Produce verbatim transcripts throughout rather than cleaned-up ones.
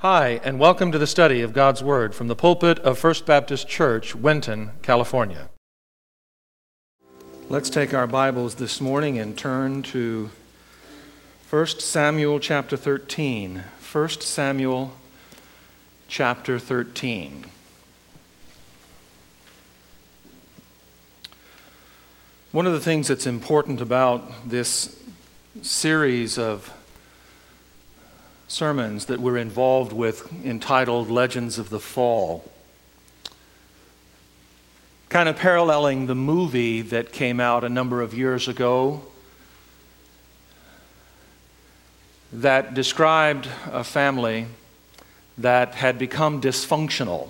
Hi, and welcome to the study of God's Word from the pulpit of First Baptist Church, Winton, California. Let's take our Bibles this morning and turn to First Samuel chapter thirteen. First Samuel chapter thirteen. One of the things that's important about this series of sermons that we're involved with, entitled Legends of the Fall, kind of paralleling the movie that came out a number of years ago that described a family that had become dysfunctional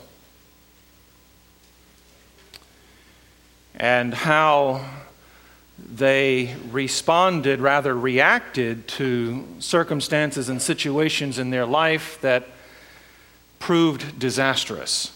and how they responded, rather reacted to circumstances and situations in their life that proved disastrous.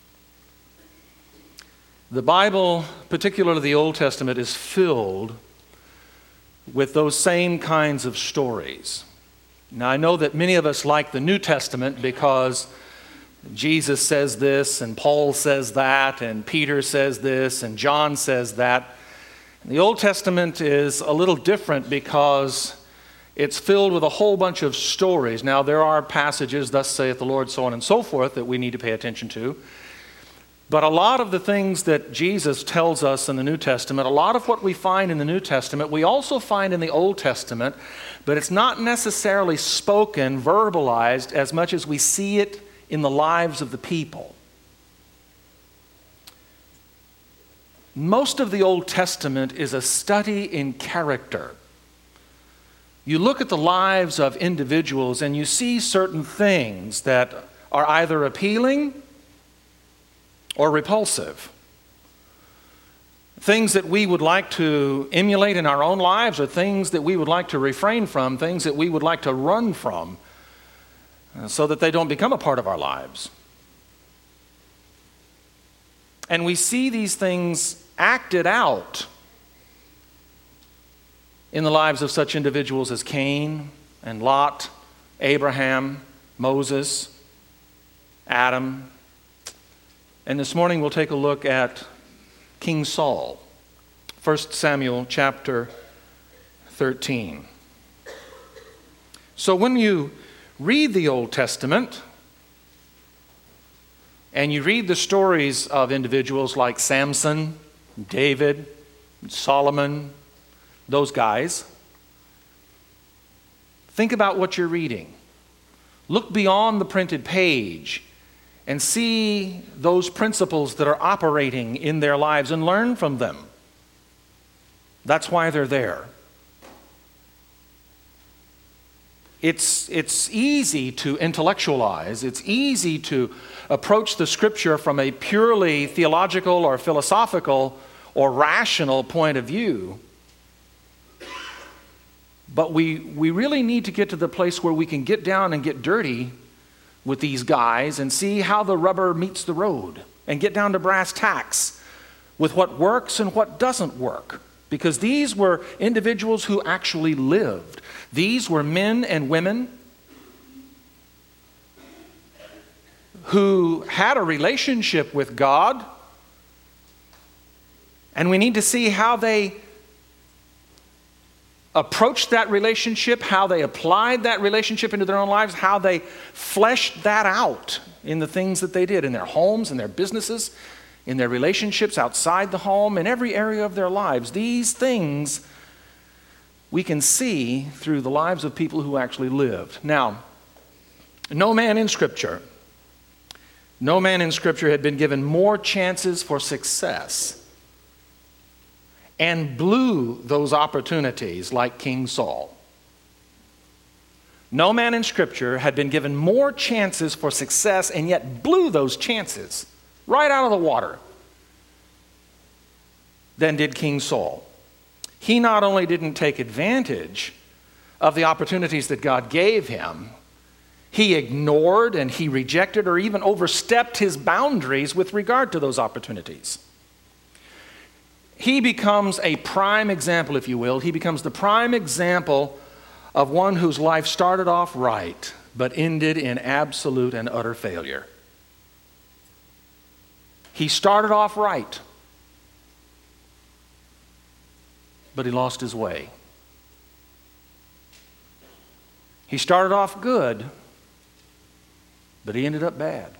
The Bible, particularly the Old Testament, is filled with those same kinds of stories. Now, I know that many of us like the New Testament because Jesus says this, and Paul says that, and Peter says this, and John says that. The Old Testament is a little different because it's filled with a whole bunch of stories. Now, there are passages, thus saith the Lord, so on and so forth, that we need to pay attention to. But a lot of the things that Jesus tells us in the New Testament, a lot of what we find in the New Testament, we also find in the Old Testament, but it's not necessarily spoken, verbalized, as much as we see it in the lives of the people. Most of the Old Testament is a study in character. You look at the lives of individuals and you see certain things that are either appealing or repulsive. Things that we would like to emulate in our own lives, or things that we would like to refrain from, things that we would like to run from, so that they don't become a part of our lives. And we see these things acted out in the lives of such individuals as Cain and Lot, Abraham, Moses, Adam. And this morning we'll take a look at King Saul. First Samuel chapter thirteen. So when you read the Old Testament, and you read the stories of individuals like Samson, David, Solomon, those guys, think about what you're reading. Look beyond the printed page and see those principles that are operating in their lives and learn from them. That's why they're there. It's, it's easy to intellectualize. It's easy to approach the Scripture from a purely theological or philosophical or rational point of view. But we, we really need to get to the place where we can get down and get dirty with these guys and see how the rubber meets the road and get down to brass tacks with what works and what doesn't work. Because these were individuals who actually lived. These were men and women who had a relationship with God, and we need to see how they approached that relationship, how they applied that relationship into their own lives, how they fleshed that out in the things that they did in their homes, in their businesses, in their relationships outside the home, in every area of their lives. These things we can see through the lives of people who actually lived. Now, no man in Scripture, no man in Scripture had been given more chances for success and blew those opportunities like King Saul. No man in Scripture had been given more chances for success and yet blew those chances right out of the water than did King Saul. He not only didn't take advantage of the opportunities that God gave him, he ignored and he rejected or even overstepped his boundaries with regard to those opportunities. He becomes a prime example, if you will. He becomes the prime example of one whose life started off right, but ended in absolute and utter failure. He started off right, but he lost his way. He started off good, but he ended up bad.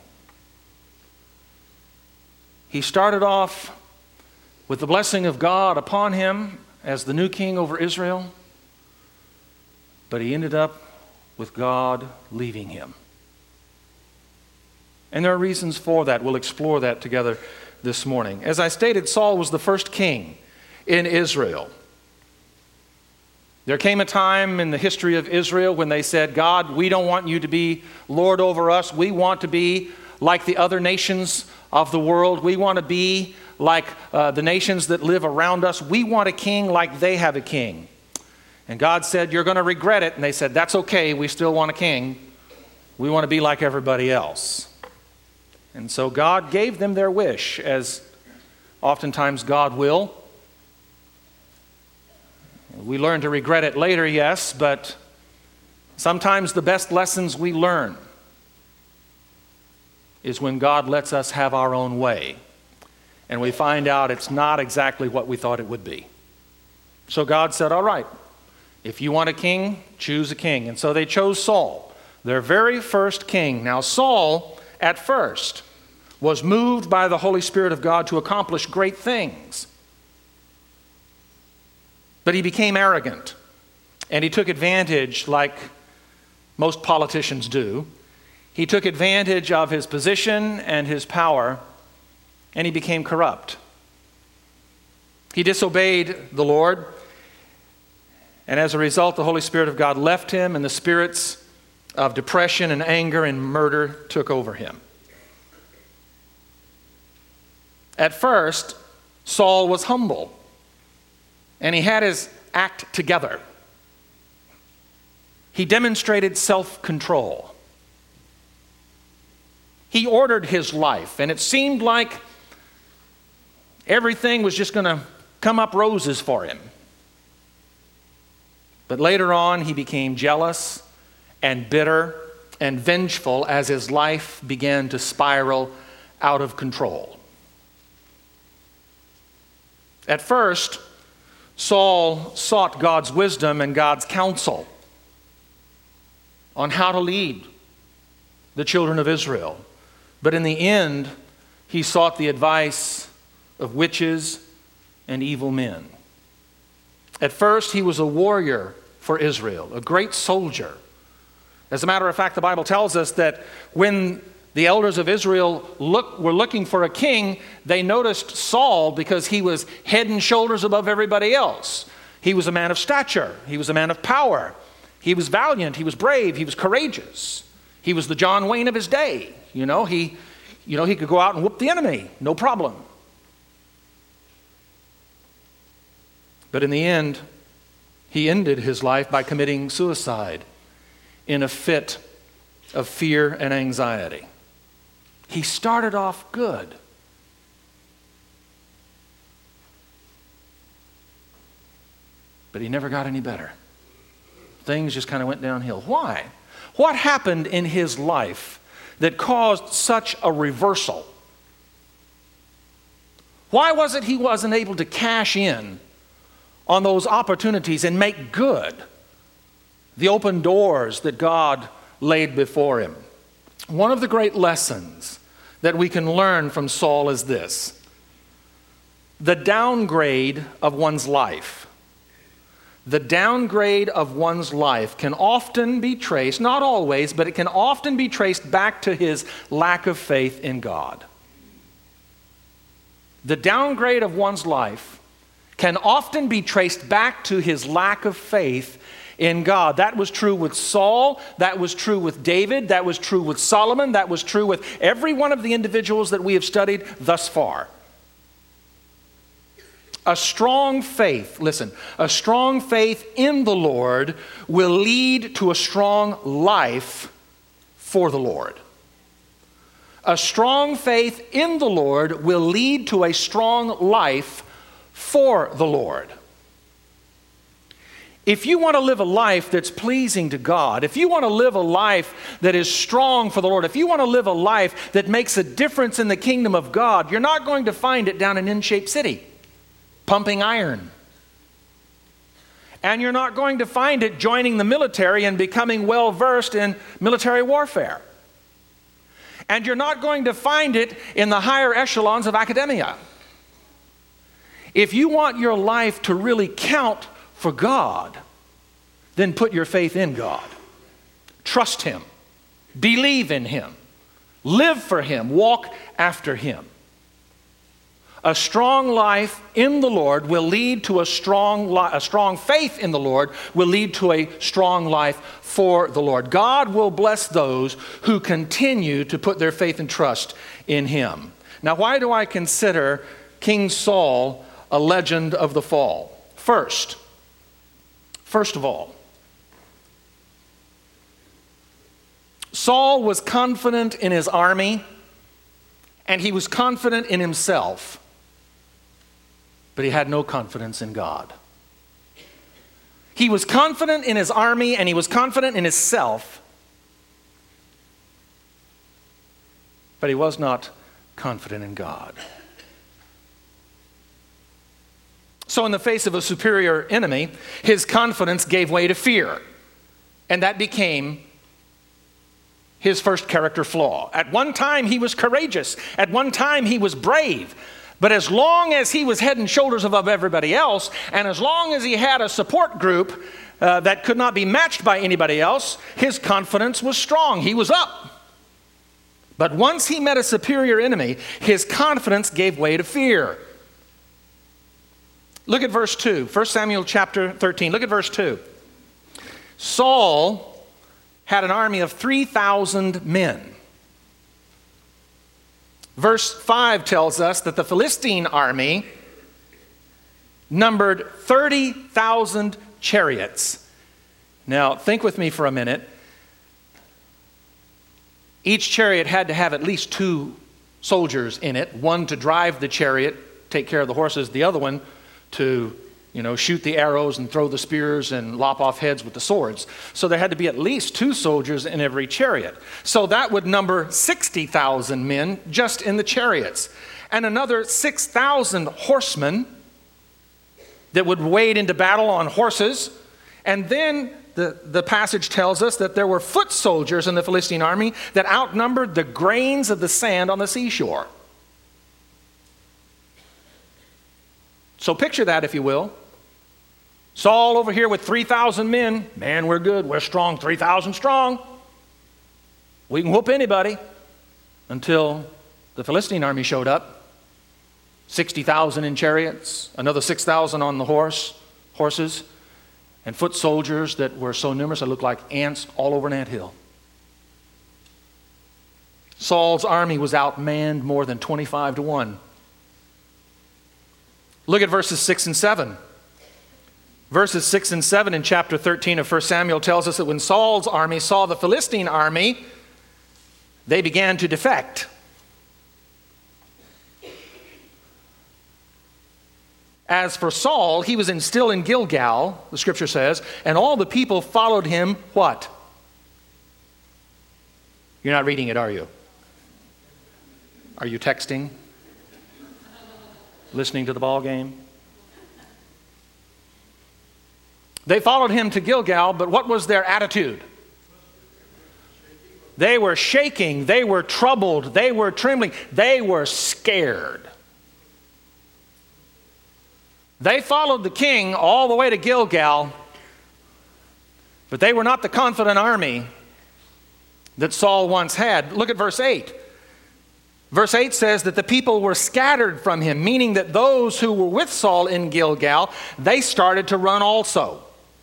He started off with the blessing of God upon him as the new king over Israel, but he ended up with God leaving him. And there are reasons for that. We'll explore that together this morning. As I stated, Saul was the first king in Israel. There came a time in the history of Israel when they said, God, we don't want you to be Lord over us. We want to be like the other nations of the world. We want to be like uh, the nations that live around us. We want a king like they have a king. And God said, you're going to regret it. And they said, that's okay. We still want a king. We want to be like everybody else. And so God gave them their wish, as oftentimes God will. We learn to regret it later, yes, but sometimes the best lessons we learn is when God lets us have our own way, and we find out it's not exactly what we thought it would be. So God said, all right, if you want a king, choose a king. And so they chose Saul, their very first king. Now Saul, at first, was moved by the Holy Spirit of God to accomplish great things. But he became arrogant, and he took advantage, like most politicians do. He took advantage of his position and his power, and he became corrupt. He disobeyed the Lord, and as a result, the Holy Spirit of God left him, and the spirits of depression and anger and murder took over him. At first, Saul was humble, and he had his act together. He demonstrated self-control. He ordered his life, and it seemed like everything was just going to come up roses for him. But later on, he became jealous and bitter and vengeful as his life began to spiral out of control. At first, Saul sought God's wisdom and God's counsel on how to lead the children of Israel. But in the end, he sought the advice of witches and evil men. At first, he was a warrior for Israel, a great soldier. As a matter of fact, the Bible tells us that when the elders of Israel look, were looking for a king, they noticed Saul because he was head and shoulders above everybody else. He was a man of stature. He was a man of power. He was valiant. He was brave. He was courageous. He was the John Wayne of his day. You know, he, you know, he could go out and whoop the enemy, no problem. But in the end, he ended his life by committing suicide in a fit of fear and anxiety. He started off good. But he never got any better. Things just kind of went downhill. Why? What happened in his life that caused such a reversal? Why was it he wasn't able to cash in on those opportunities and make good the open doors that God laid before him? One of the great lessons that we can learn from Saul is this: the downgrade of one's life. The downgrade of one's life can often be traced, not always, but it can often be traced back to his lack of faith in God. The downgrade of one's life can often be traced back to his lack of faith in God. That was true with Saul. That was true with David. That was true with Solomon. That was true with every one of the individuals that we have studied thus far. A strong faith, listen, a strong faith in the Lord will lead to a strong life for the Lord. A strong faith in the Lord will lead to a strong life for the Lord. If you want to live a life that's pleasing to God, if you want to live a life that is strong for the Lord, if you want to live a life that makes a difference in the kingdom of God, you're not going to find it down in In-Shape City, pumping iron. And you're not going to find it joining the military and becoming well-versed in military warfare. And you're not going to find it in the higher echelons of academia. If you want your life to really count for God, then put your faith in God. Trust Him. Believe in Him. Live for Him. Walk after Him. A strong life in the Lord will lead to a strong li- a strong faith in the Lord will lead to a strong life for the Lord. God will bless those who continue to put their faith and trust in Him. Now, why do I consider King Saul a legend of the fall? First, first of all, Saul was confident in his army and he was confident in himself. But he had no confidence in God. He was confident in his army and he was confident in himself, but he was not confident in God. So in the face of a superior enemy, his confidence gave way to fear, and that became his first character flaw. At one time he was courageous, at one time he was brave. But as long as he was head and shoulders above everybody else, and as long as he had a support group uh, that could not be matched by anybody else, his confidence was strong. He was up. But once he met a superior enemy, his confidence gave way to fear. Look at verse two, First Samuel chapter thirteen. Look at verse two. Saul had an army of three thousand men. Verse five tells us that the Philistine army numbered thirty thousand chariots. Now, think with me for a minute. Each chariot had to have at least two soldiers in it, one to drive the chariot, take care of the horses, the other one to, you know, shoot the arrows and throw the spears and lop off heads with the swords. So there had to be at least two soldiers in every chariot. So that would number sixty thousand men just in the chariots. And another six thousand horsemen that would wade into battle on horses. And then the, the passage tells us that there were foot soldiers in the Philistine army that outnumbered the grains of the sand on the seashore. So picture that, if you will. Saul over here with three thousand men. Man, we're good. We're strong. three thousand strong. We can whoop anybody. Until the Philistine army showed up. sixty thousand in chariots. Another six thousand on the horse, horses. And foot soldiers that were so numerous it looked like ants all over an anthill. Saul's army was outmanned more than twenty-five to one. Look at verses six and seven. Verses six and seven in chapter thirteen of First Samuel tells us that when Saul's army saw the Philistine army, they began to defect. As for Saul, he was in, still in Gilgal, the scripture says, and all the people followed him, what? You're not reading it, are you? Are you texting? Listening to the ball game? They followed him to Gilgal, but what was their attitude? They were shaking, they were troubled, they were trembling, they were scared. They followed the king all the way to Gilgal, but they were not the confident army that Saul once had. Look at verse eight. Verse eight says that the people were scattered from him, meaning that those who were with Saul in Gilgal, they started to run also.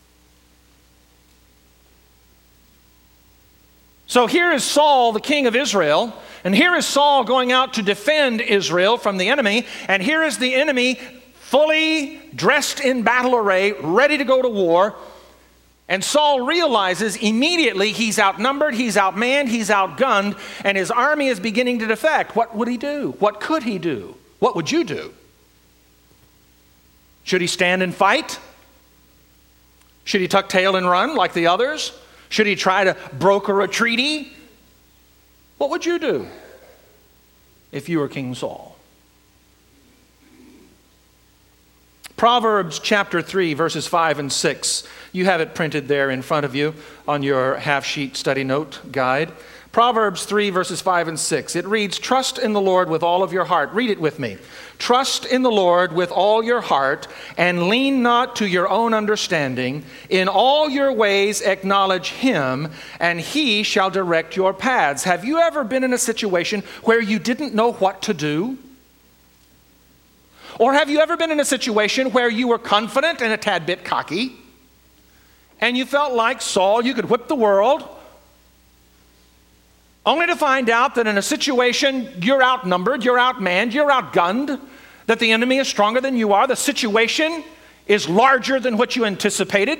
So here is Saul, the king of Israel, and here is Saul going out to defend Israel from the enemy, and here is the enemy fully dressed in battle array, ready to go to war. And Saul realizes immediately he's outnumbered, he's outmanned, he's outgunned, and his army is beginning to defect. What would he do? What could he do? What would you do? Should he stand and fight? Should he tuck tail and run like the others? Should he try to broker a treaty? What would you do if you were King Saul? Proverbs chapter three, verses five and six. You have it printed there in front of you on your half-sheet study note guide. Proverbs three, verses five and six. It reads, "Trust in the Lord with all of your heart." Read it with me. "Trust in the Lord with all your heart, and lean not to your own understanding. In all your ways acknowledge Him, and He shall direct your paths." Have you ever been in a situation where you didn't know what to do? Or have you ever been in a situation where you were confident and a tad bit cocky, and you felt like Saul, you could whip the world, only to find out that in a situation you're outnumbered, you're outmanned, you're outgunned, that the enemy is stronger than you are, the situation is larger than what you anticipated,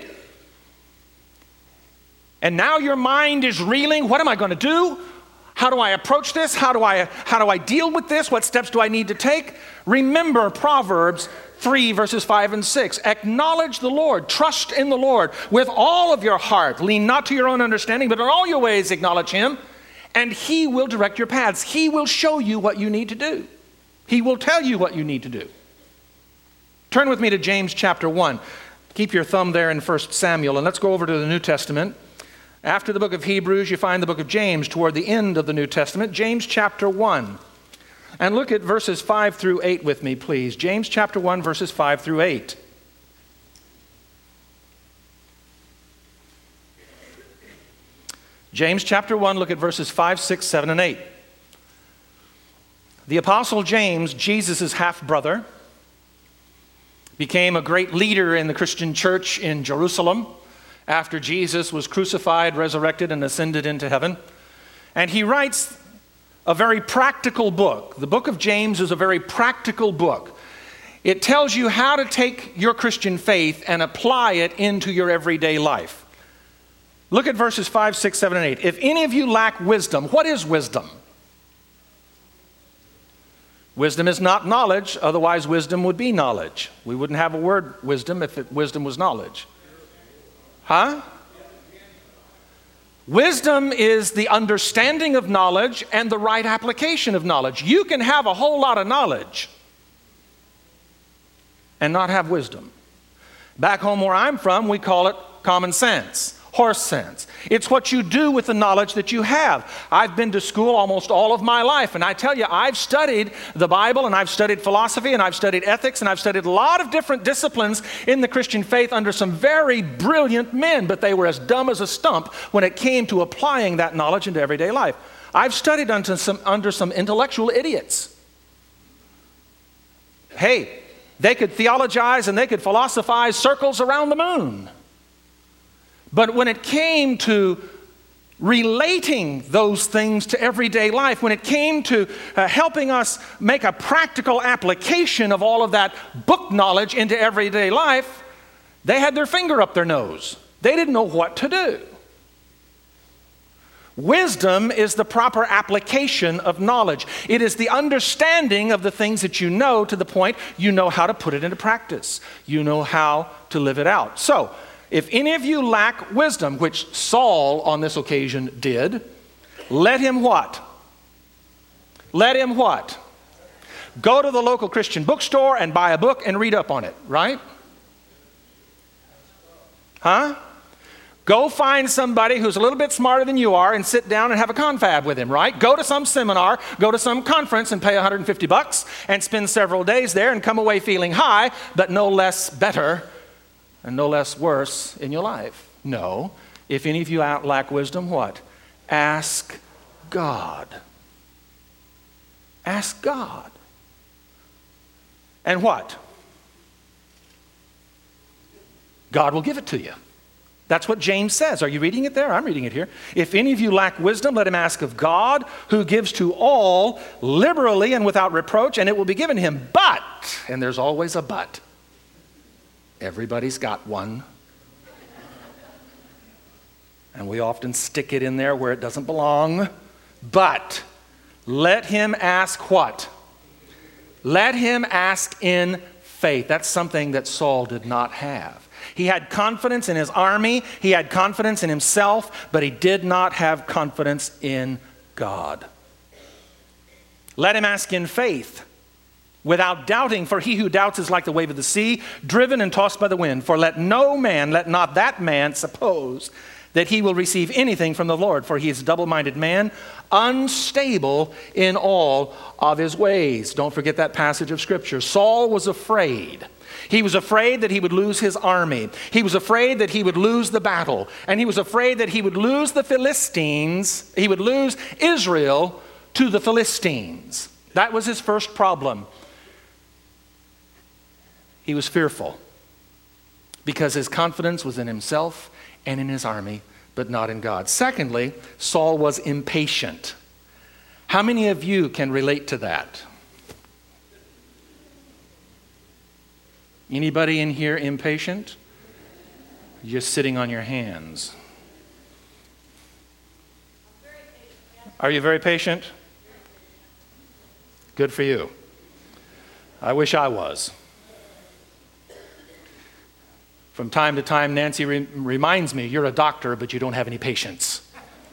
and now your mind is reeling, what am I going to do? How do I approach this? How do I, how do I deal with this? What steps do I need to take? Remember Proverbs three, verses five and six. Acknowledge the Lord. Trust in the Lord with all of your heart. Lean not to your own understanding, but in all your ways acknowledge Him, and He will direct your paths. He will show you what you need to do. He will tell you what you need to do. Turn with me to James chapter one. Keep your thumb there in First Samuel, and let's go over to the New Testament. After the book of Hebrews, you find the book of James toward the end of the New Testament. James chapter one. And look at verses five through eight with me, please. James chapter one, verses five through eight. James chapter one, look at verses five, six, seven, and eight. The Apostle James, Jesus' half-brother, became a great leader in the Christian church in Jerusalem after Jesus was crucified, resurrected, and ascended into heaven. And he writes a very practical book. The book of James is a very practical book. It tells you how to take your Christian faith and apply it into your everyday life. Look at verses five, six, seven, and eight. If any of you lack wisdom, what is wisdom? Wisdom is not knowledge, otherwise wisdom would be knowledge. We wouldn't have a word wisdom if it, wisdom was knowledge. Huh? Wisdom is the understanding of knowledge and the right application of knowledge. You can have a whole lot of knowledge and not have wisdom. Back home where I'm from, we call it common sense. Horse sense. It's what you do with the knowledge that you have. I've been to school almost all of my life, and I tell you, I've studied the Bible, and I've studied philosophy, and I've studied ethics, and I've studied a lot of different disciplines in the Christian faith under some very brilliant men, but they were as dumb as a stump when it came to applying that knowledge into everyday life. I've studied under some, under some intellectual idiots. Hey, they could theologize and they could philosophize circles around the moon. But when it came to relating those things to everyday life, when it came to uh, helping us make a practical application of all of that book knowledge into everyday life, they had their finger up their nose. They didn't know what to do. Wisdom is the proper application of knowledge. It is the understanding of the things that you know to the point you know how to put it into practice. You know how to live it out. So, if any of you lack wisdom, which Saul on this occasion did, let him what? Let him what? Go to the local Christian bookstore and buy a book and read up on it, right? Huh? Go find somebody who's a little bit smarter than you are and sit down and have a confab with him, right? Go to some seminar, go to some conference and pay one hundred fifty bucks and spend several days there and come away feeling high, but no less better and no less worse in your life. No. If any of you out lack wisdom, what? Ask God. Ask God. And what? God will give it to you. That's what James says. Are you reading it there? I'm reading it here. If any of you lack wisdom, let him ask of God, who gives to all liberally and without reproach, and it will be given him. But, and there's always a but, everybody's got one. And we often stick it in there where it doesn't belong. But let him ask what? Let him ask in faith. That's something that Saul did not have. He had confidence in his army, he had confidence in himself, but he did not have confidence in God. Let him ask in faith, without doubting, for he who doubts is like the wave of the sea, driven and tossed by the wind. For let no man, let not that man suppose that he will receive anything from the Lord, for he is a double-minded man, unstable in all of his ways. Don't forget that passage of Scripture. Saul was afraid. He was afraid that he would lose his army. He was afraid that he would lose the battle. And he was afraid that he would lose the Philistines. He would lose Israel to the Philistines. That was his first problem. He was fearful because his confidence was in himself and in his army, but not in God. Secondly, Saul was impatient. How many of you can relate to that? Anybody in here impatient? You're just sitting on your hands. Are you very patient? Good for you. I wish I was. From time to time, Nancy re- reminds me, you're a doctor, but you don't have any patience.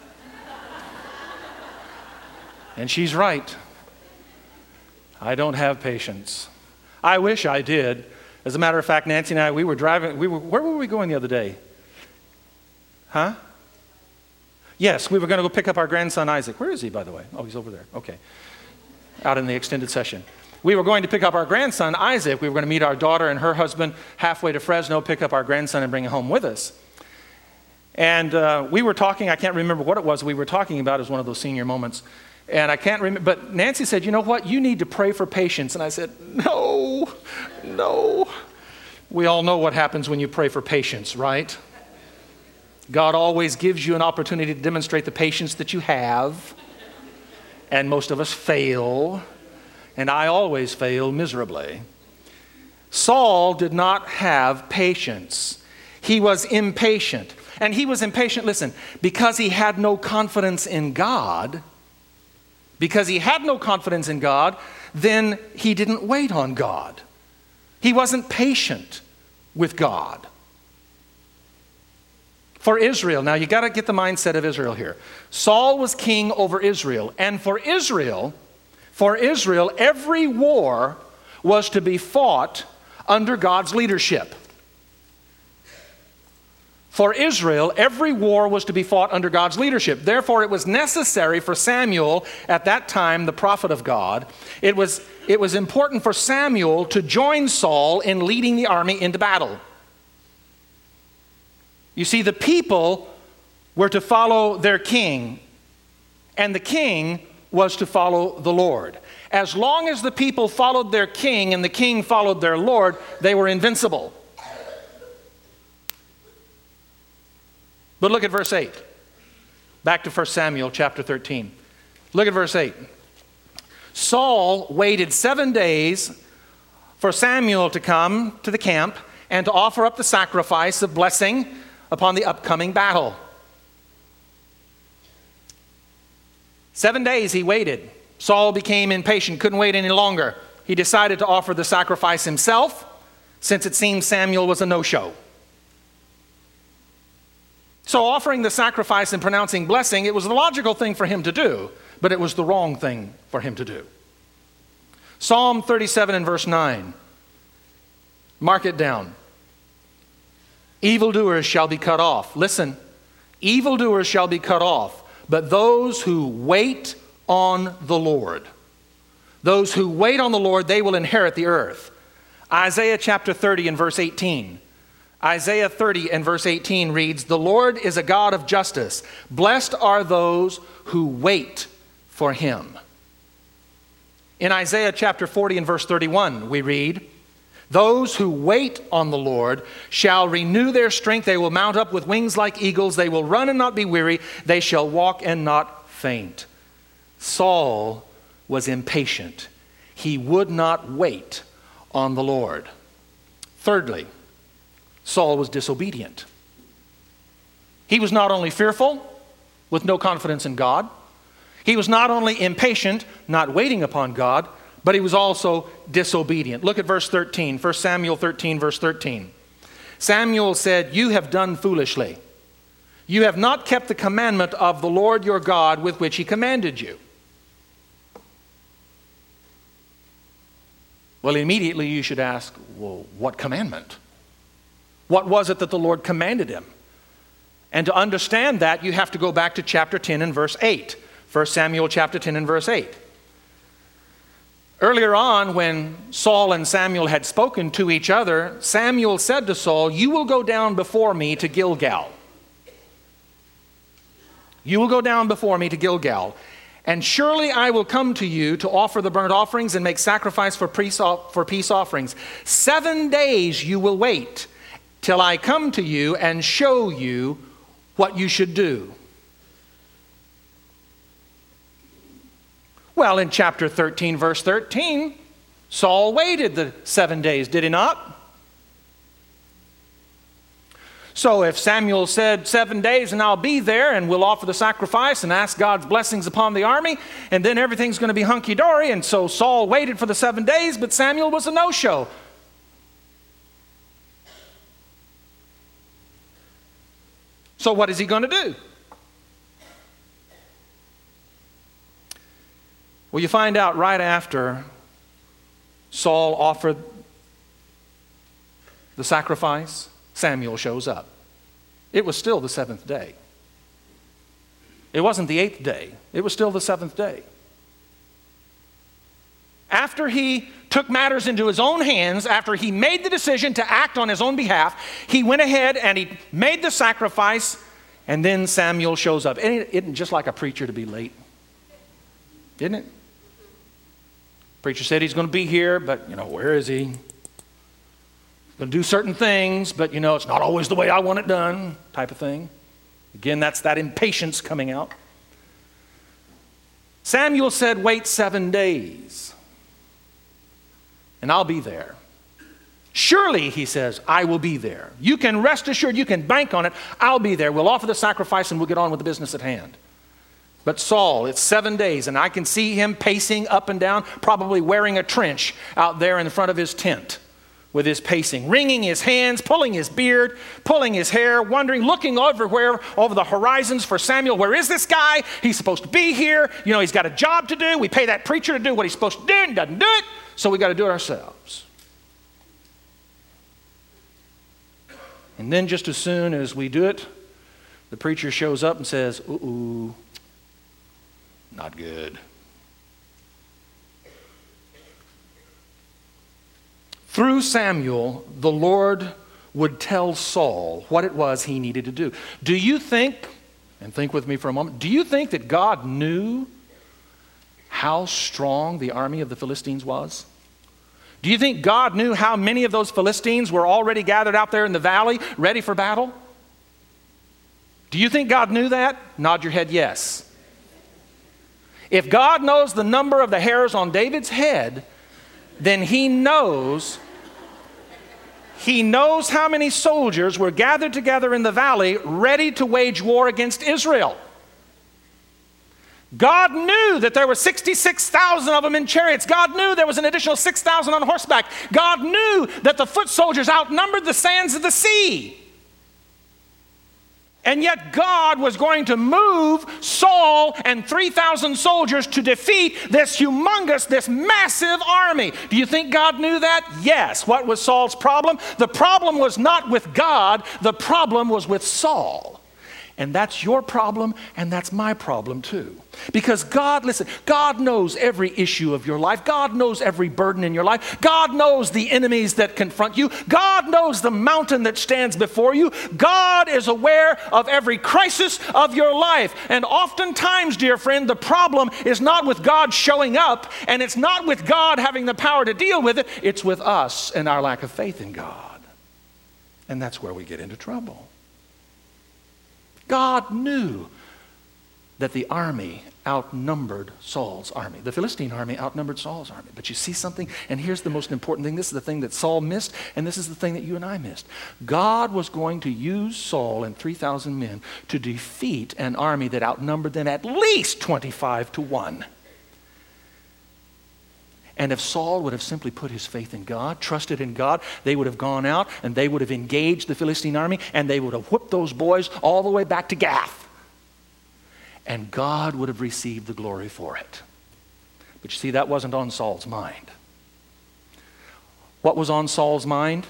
And she's right. I don't have patience. I wish I did. As a matter of fact, Nancy and I, we were driving, we were, where were we going the other day? Huh? Yes, we were going to go pick up our grandson, Isaac. Where is he, by the way? Oh, he's over there. Okay. Out in the extended session. We were going to pick up our grandson, Isaac. We were going to meet our daughter and her husband halfway to Fresno, pick up our grandson and bring him home with us. And uh, we were talking, I can't remember what it was we were talking about. It was one of those senior moments. And I can't remember, but Nancy said, you know what? You need to pray for patience. And I said, no, no. We all know what happens when you pray for patience, right? God always gives you an opportunity to demonstrate the patience that you have. And most of us fail. And I always fail miserably. Saul did not have patience. He was impatient. And he was impatient, listen, because he had no confidence in God. Because he had no confidence in God, then he didn't wait on God. He wasn't patient with God. For Israel, now you got to get the mindset of Israel here. Saul was king over Israel. And for Israel, For Israel, every war was to be fought under God's leadership. For Israel, every war was to be fought under God's leadership. Therefore, it was necessary for Samuel, at that time the prophet of God, it was, it was important for Samuel to join Saul in leading the army into battle. You see, the people were to follow their king, and the king was to follow the Lord. As long as the people followed their king and the king followed their Lord, they were invincible. But look at verse eight. Back to First Samuel chapter thirteen. Look at verse eight. Saul waited seven days for Samuel to come to the camp and to offer up the sacrifice of blessing upon the upcoming battle. Seven days he waited. Saul became impatient, couldn't wait any longer. He decided to offer the sacrifice himself, since it seemed Samuel was a no-show. So offering the sacrifice and pronouncing blessing, it was the logical thing for him to do, but it was the wrong thing for him to do. Psalm thirty-seven and verse nine. Mark it down. Evildoers shall be cut off. Listen, evildoers shall be cut off. But those who wait on the Lord, those who wait on the Lord, they will inherit the earth. Isaiah chapter thirty and verse eighteen. Isaiah thirty and verse eighteen reads, the Lord is a God of justice. Blessed are those who wait for him. In Isaiah chapter forty and verse thirty-one, we read, those who wait on the Lord shall renew their strength. They will mount up with wings like eagles. They will run and not be weary. They shall walk and not faint. Saul was impatient. He would not wait on the Lord. Thirdly, Saul was disobedient. He was not only fearful, with no confidence in God. He was not only impatient, not waiting upon God, but he was also disobedient. Look at verse thirteen, First Samuel thirteen, verse thirteen. Samuel said, "You have done foolishly. You have not kept the commandment of the Lord your God with which he commanded you." Well, immediately you should ask, well, what commandment? What was it that the Lord commanded him? And to understand that, you have to go back to chapter ten and verse eight. First Samuel chapter ten and verse eight. Earlier on, when Saul and Samuel had spoken to each other, Samuel said to Saul, "You will go down before me to Gilgal. You will go down before me to Gilgal. And surely I will come to you to offer the burnt offerings and make sacrifice for peace offerings. Seven days you will wait till I come to you and show you what you should do." Well, in chapter thirteen, verse thirteen, Saul waited the seven days, did he not? So if Samuel said seven days and I'll be there and we'll offer the sacrifice and ask God's blessings upon the army, and then everything's going to be hunky-dory, and so Saul waited for the seven days, but Samuel was a no-show. So what is he going to do? Well, you find out right after Saul offered the sacrifice, Samuel shows up. It was still the seventh day. It wasn't the eighth day. It was still the seventh day. After he took matters into his own hands, after he made the decision to act on his own behalf, he went ahead and he made the sacrifice, and then Samuel shows up. Isn't it just like a preacher to be late? Isn't it? Preacher said he's going to be here, but, you know, where is he? Going to do certain things, but, you know, it's not always the way I want it done, type of thing. Again, that's that impatience coming out. Samuel said, "Wait seven days, and I'll be there. Surely," he says, "I will be there. You can rest assured, you can bank on it, I'll be there. We'll offer the sacrifice and we'll get on with the business at hand." But Saul, it's seven days, and I can see him pacing up and down, probably wearing a trench out there in front of his tent with his pacing, wringing his hands, pulling his beard, pulling his hair, wondering, looking everywhere over the horizons for Samuel. Where is this guy? He's supposed to be here. You know, he's got a job to do. We pay that preacher to do what he's supposed to do, and he doesn't do it, so we got to do it ourselves. And then just as soon as we do it, the preacher shows up and says, "Ooh, not good." Through Samuel, the Lord would tell Saul what it was he needed to do. Do you think, and think with me for a moment, do you think that God knew how strong the army of the Philistines was? Do you think God knew how many of those Philistines were already gathered out there in the valley, ready for battle? Do you think God knew that? Nod your head yes. If God knows the number of the hairs on David's head, then he knows, he knows how many soldiers were gathered together in the valley ready to wage war against Israel. God knew that there were sixty-six thousand of them in chariots. God knew there was an additional six thousand on horseback. God knew that the foot soldiers outnumbered the sands of the sea. And yet God was going to move Saul and three thousand soldiers to defeat this humongous, this massive army. Do you think God knew that? Yes. What was Saul's problem? The problem was not with God. The problem was with Saul. And that's your problem, and that's my problem too. Because God, listen, God knows every issue of your life. God knows every burden in your life. God knows the enemies that confront you. God knows the mountain that stands before you. God is aware of every crisis of your life. And oftentimes, dear friend, the problem is not with God showing up, and it's not with God having the power to deal with it. It's with us and our lack of faith in God. And that's where we get into trouble. God knew that the army outnumbered Saul's army. The Philistine army outnumbered Saul's army. But you see something, and here's the most important thing. This is the thing that Saul missed, and this is the thing that you and I missed. God was going to use Saul and three thousand men to defeat an army that outnumbered them at least twenty-five to one. And if Saul would have simply put his faith in God, trusted in God, they would have gone out and they would have engaged the Philistine army and they would have whipped those boys all the way back to Gath. And God would have received the glory for it. But you see, that wasn't on Saul's mind. What was on Saul's mind?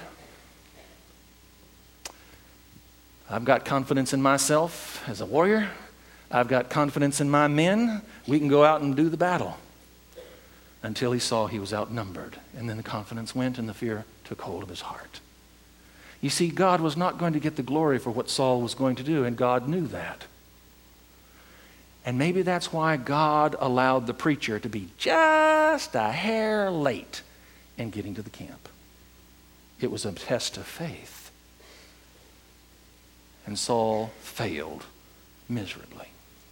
I've got confidence in myself as a warrior. I've got confidence in my men. We can go out and do the battle. Until he saw he was outnumbered. And then the confidence went and the fear took hold of his heart. You see, God was not going to get the glory for what Saul was going to do, and God knew that. And maybe that's why God allowed the preacher to be just a hair late in getting to the camp. It was a test of faith. And Saul failed miserably.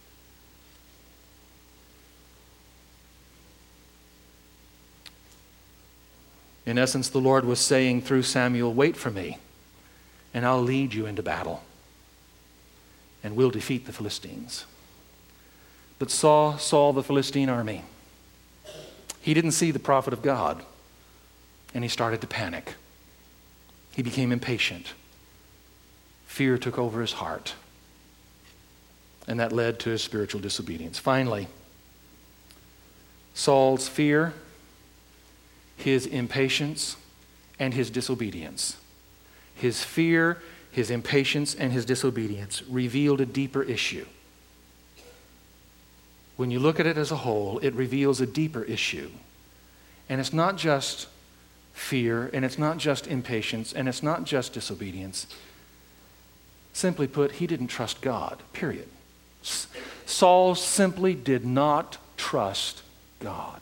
In essence, the Lord was saying through Samuel, wait for me, and I'll lead you into battle, and we'll defeat the Philistines. But Saul saw the Philistine army. He didn't see the prophet of God, and he started to panic. He became impatient. Fear took over his heart, and that led to his spiritual disobedience. Finally, Saul's fear, his impatience, and his disobedience. His fear, his impatience, and his disobedience revealed a deeper issue. When you look at it as a whole, it reveals a deeper issue. And it's not just fear, and it's not just impatience, and it's not just disobedience. Simply put, he didn't trust God, period. Saul simply did not trust God.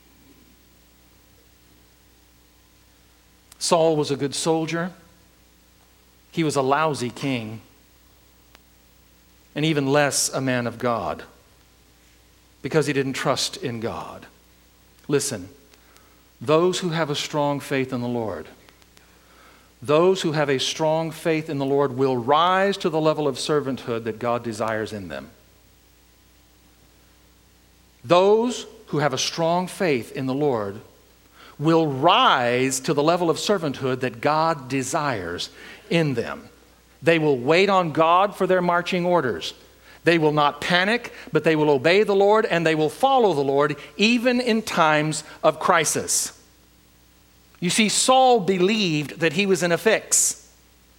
Saul was a good soldier. He was a lousy king. And even less a man of God. Because he didn't trust in God. Listen, those who have a strong faith in the Lord, those who have a strong faith in the Lord will rise to the level of servanthood that God desires in them. Those who have a strong faith in the Lord will rise to the level of servanthood that God desires in them. They will wait on God for their marching orders. They will not panic, but they will obey the Lord and they will follow the Lord even in times of crisis. You see, Saul believed that he was in a fix.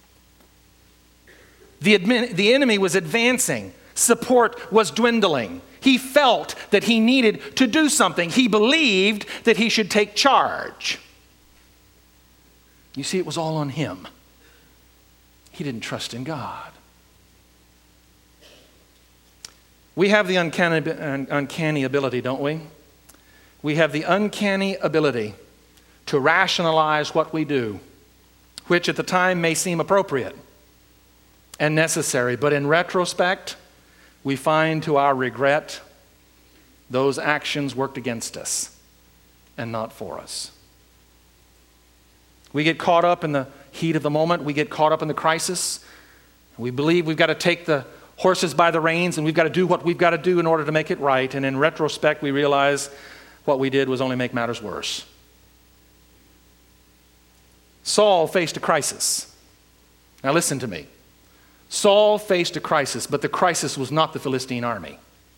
The, admin, the enemy was advancing. Support was dwindling. He felt that he needed to do something. He believed that he should take charge. You see, it was all on him. He didn't trust in God. We have the uncanny, uncanny ability, don't we? We have the uncanny ability to rationalize what we do, which at the time may seem appropriate and necessary, but in retrospect, we find to our regret, those actions worked against us and not for us. We get caught up in the heat of the moment. We get caught up in the crisis. We believe we've got to take the horses by the reins and we've got to do what we've got to do in order to make it right. And in retrospect, we realize what we did was only make matters worse. Saul faced a crisis. Now listen to me. Saul faced a crisis, but the crisis was not the Philistine army.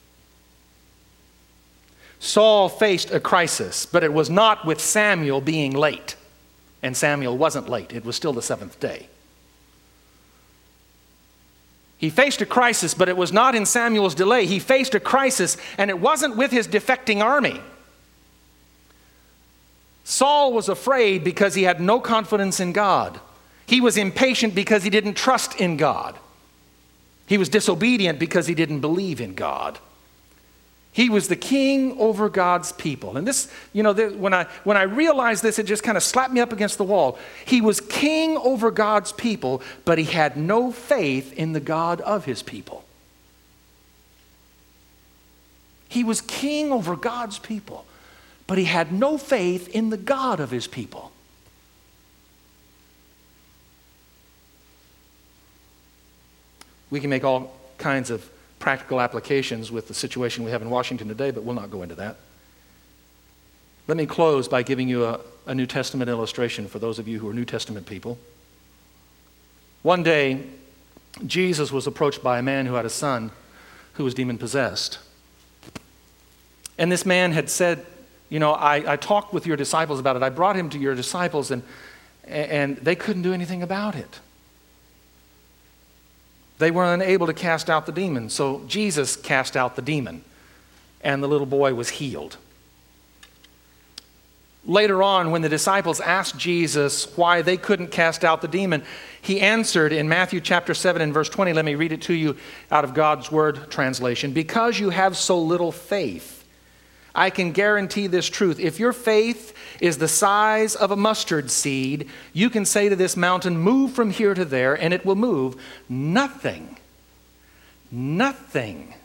Saul faced a crisis, but it was not with Samuel being late. And Samuel wasn't late. It was still the seventh day. He faced a crisis, but it was not in Samuel's delay. He faced a crisis, and it wasn't with his defecting army. Saul was afraid because he had no confidence in God. He was impatient because he didn't trust in God. He was disobedient because he didn't believe in God. He was the king over God's people. And this, you know, when I when I realized this, it just kind of slapped me up against the wall. He was king over God's people, but he had no faith in the God of his people. He was king over God's people, but he had no faith in the God of his people. We can make all kinds of practical applications with the situation we have in Washington today, but we'll not go into that. Let me close by giving you a, a New Testament illustration for those of you who are New Testament people. One day, Jesus was approached by a man who had a son who was demon-possessed. And this man had said, you know, I, I talked with your disciples about it. I brought him to your disciples, and, and they couldn't do anything about it. They were unable to cast out the demon. So Jesus cast out the demon, and the little boy was healed. Later on, when the disciples asked Jesus why they couldn't cast out the demon, he answered in Matthew chapter seven and verse twenty. Let me read it to you out of God's Word translation. Because you have so little faith, I can guarantee this truth. If your faith is the size of a mustard seed, you can say to this mountain, move from here to there, and it will move. Nothing, nothing,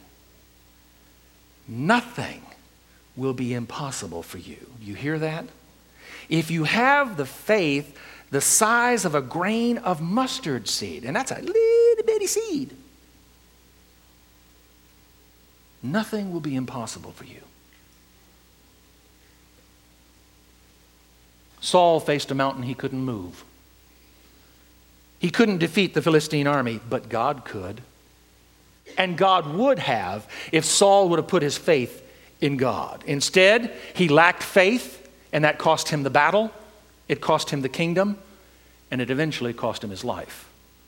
nothing will be impossible for you. You hear that? If you have the faith the size of a grain of mustard seed, and that's a little bitty seed, nothing will be impossible for you. Saul faced a mountain he couldn't move. He couldn't defeat the Philistine army, but God could. And God would have if Saul would have put his faith in God. Instead, he lacked faith, and that cost him the battle. It cost him the kingdom, and it eventually cost him his life.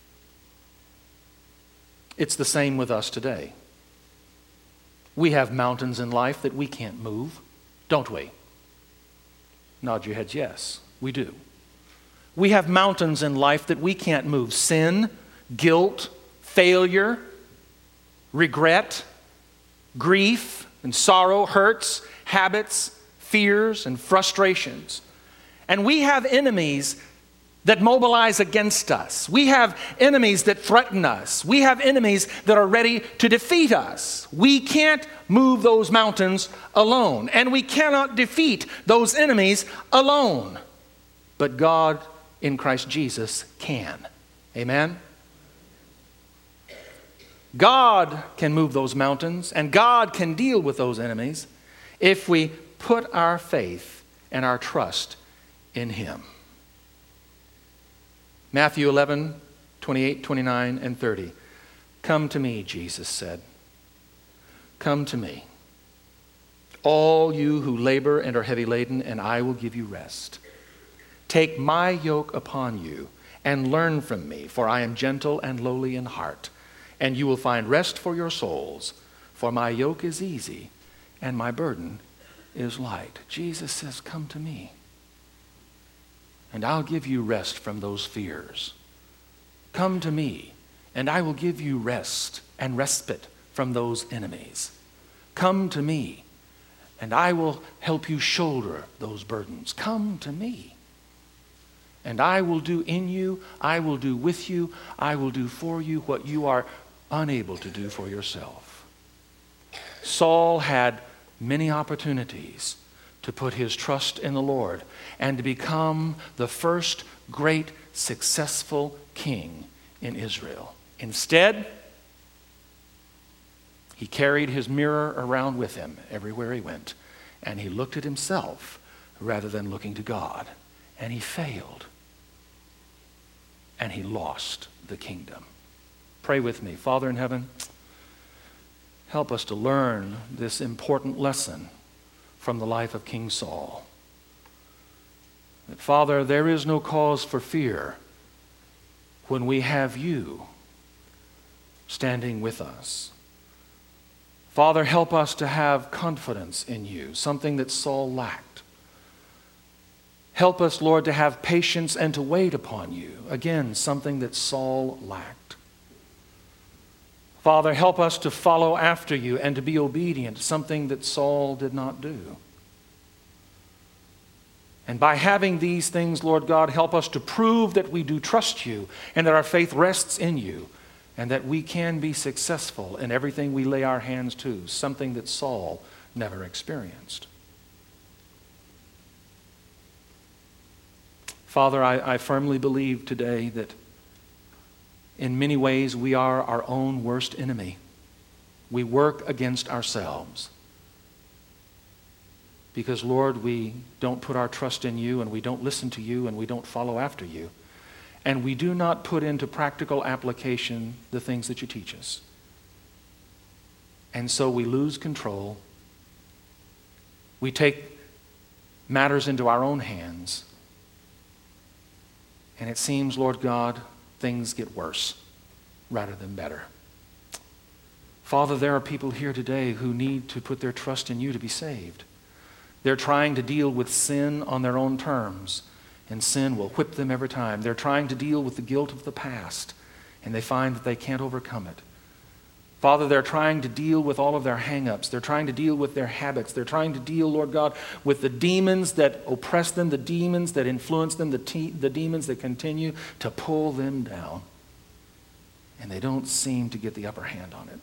It's the same with us today. We have mountains in life that we can't move, don't we? Nod your heads, yes, we do. We have mountains in life that we can't move. Sin, guilt, failure, regret, grief and sorrow, hurts, habits, fears, and frustrations. And we have enemies that mobilize against us. We have enemies that threaten us. We have enemies that are ready to defeat us. We can't move those mountains alone, and we cannot defeat those enemies alone. But God in Christ Jesus can. Amen? God can move those mountains, and God can deal with those enemies if we put our faith and our trust in Him. Matthew eleven, twenty-eight, twenty-nine, and thirty. Come to me, Jesus said. Come to me, all you who labor and are heavy laden, and I will give you rest. Take my yoke upon you and learn from me, for I am gentle and lowly in heart, and you will find rest for your souls. For my yoke is easy and my burden is light. Jesus says, come to me, and I'll give you rest from those fears. Come to me, and I will give you rest and respite from those enemies. Come to me, and I will help you shoulder those burdens. Come to me, and I will do in you, I will do with you, I will do for you what you are unable to do for yourself. Saul had many opportunities to put his trust in the Lord and to become the first great successful king in Israel. Instead, he carried his mirror around with him everywhere he went, and he looked at himself rather than looking to God, and he failed, and he lost the kingdom. Pray with me. Father in heaven, help us to learn this important lesson from the life of King Saul. That, Father, there is no cause for fear when we have you standing with us. Father, help us to have confidence in you, something that Saul lacked. Help us, Lord, to have patience and to wait upon you, again, something that Saul lacked. Father, help us to follow after you and to be obedient, something that Saul did not do. And by having these things, Lord God, help us to prove that we do trust you and that our faith rests in you and that we can be successful in everything we lay our hands to, something that Saul never experienced. Father, I, I firmly believe today that in many ways, we are our own worst enemy. We work against ourselves. because, Lord, we don't put our trust in you, and we don't listen to you, and we don't follow after you. And we do not put into practical application the things that you teach us. And so we lose control. We take matters into our own hands. And it seems, Lord God, things get worse rather than better. Father, there are people here today who need to put their trust in you to be saved. They're trying to deal with sin on their own terms, and sin will whip them every time. They're trying to deal with the guilt of the past, and they find that they can't overcome it. Father, they're trying to deal with all of their hang-ups. They're trying to deal with their habits. They're trying to deal, Lord God, with the demons that oppress them, the demons that influence them, the, te- the demons that continue to pull them down. And they don't seem to get the upper hand on it.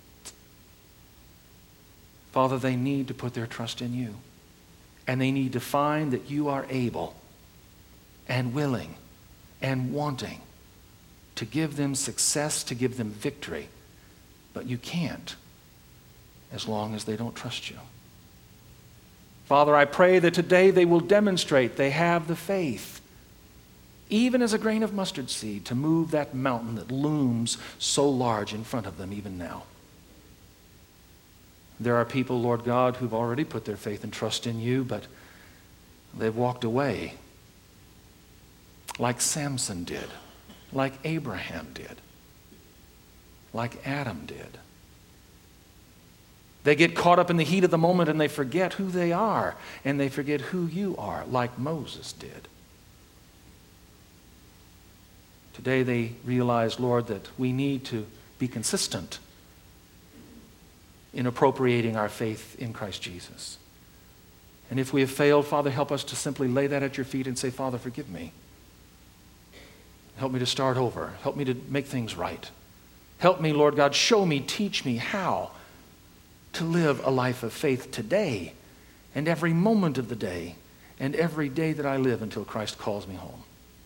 Father, they need to put their trust in you. And they need to find that you are able and willing and wanting to give them success, to give them victory. But you can't as long as they don't trust you. Father, I pray that today they will demonstrate they have the faith, even as a grain of mustard seed, to move that mountain that looms so large in front of them even now. There are people, Lord God, who've already put their faith and trust in you, but they've walked away like Samson did, like Abraham did, like Adam did. They get caught up in the heat of the moment and they forget who they are, and they forget who you are, like Moses did. Today they realize, Lord, that we need to be consistent in appropriating our faith in Christ Jesus. And if we have failed, Father, help us to simply lay that at your feet and say, Father, forgive me. Help me to start over. Help me to make things right. Help me, Lord God, show me, teach me how to live a life of faith today and every moment of the day and every day that I live until Christ calls me home.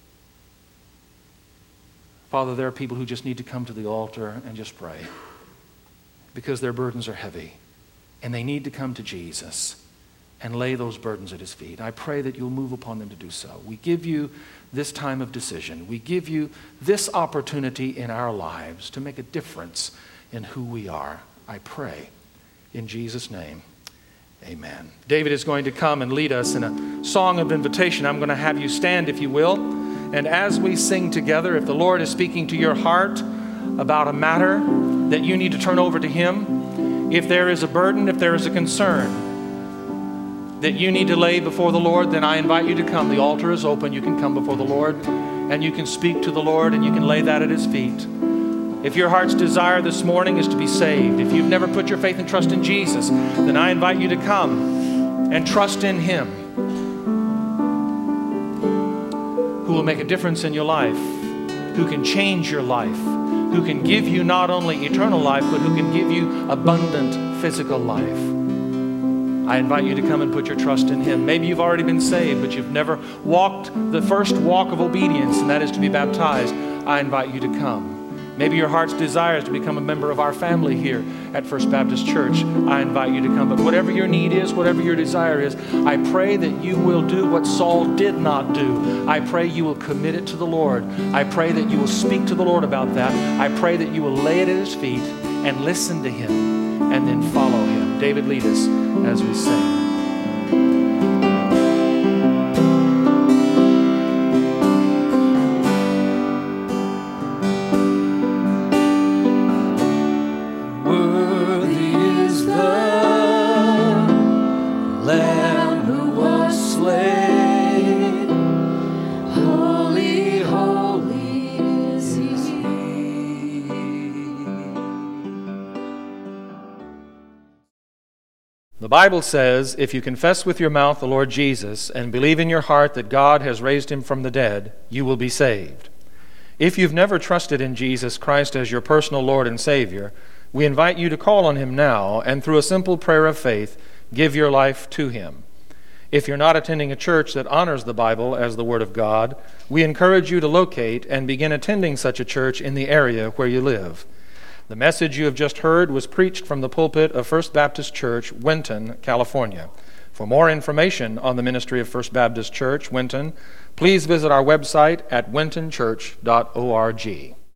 Father, there are people who just need to come to the altar and just pray because their burdens are heavy, and they need to come to Jesus and lay those burdens at his feet. I pray that you'll move upon them to do so. We give you this time of decision. We give you this opportunity in our lives to make a difference in who we are. I pray in Jesus' name, amen. David is going to come and lead us in a song of invitation. I'm going to have you stand, if you will. And as we sing together, if the Lord is speaking to your heart about a matter that you need to turn over to him, if there is a burden, if there is a concern that you need to lay before the Lord, then I invite you to come. The altar is open. You can come before the Lord and you can speak to the Lord and you can lay that at his feet. If your heart's desire this morning is to be saved, if you've never put your faith and trust in Jesus, then I invite you to come and trust in him, who will make a difference in your life, who can change your life, who can give you not only eternal life, but who can give you abundant physical life. I invite you to come and put your trust in him. Maybe you've already been saved, but you've never walked the first walk of obedience, and that is to be baptized. I invite you to come. Maybe your heart's desire is to become a member of our family here at First Baptist Church. I invite you to come. But whatever your need is, whatever your desire is, I pray that you will do what Saul did not do. I pray you will commit it to the Lord. I pray that you will speak to the Lord about that. I pray that you will lay it at his feet and listen to him and then follow him. David, lead us as we sing. The Bible says, if you confess with your mouth the Lord Jesus and believe in your heart that God has raised him from the dead, you will be saved. If you've never trusted in Jesus Christ as your personal Lord and Savior, we invite you to call on him now and through a simple prayer of faith, give your life to him. If you're not attending a church that honors the Bible as the Word of God, we encourage you to locate and begin attending such a church in the area where you live. The message you have just heard was preached from the pulpit of First Baptist Church, Winton, California. For more information on the ministry of First Baptist Church, Winton, please visit our website at winton church dot org.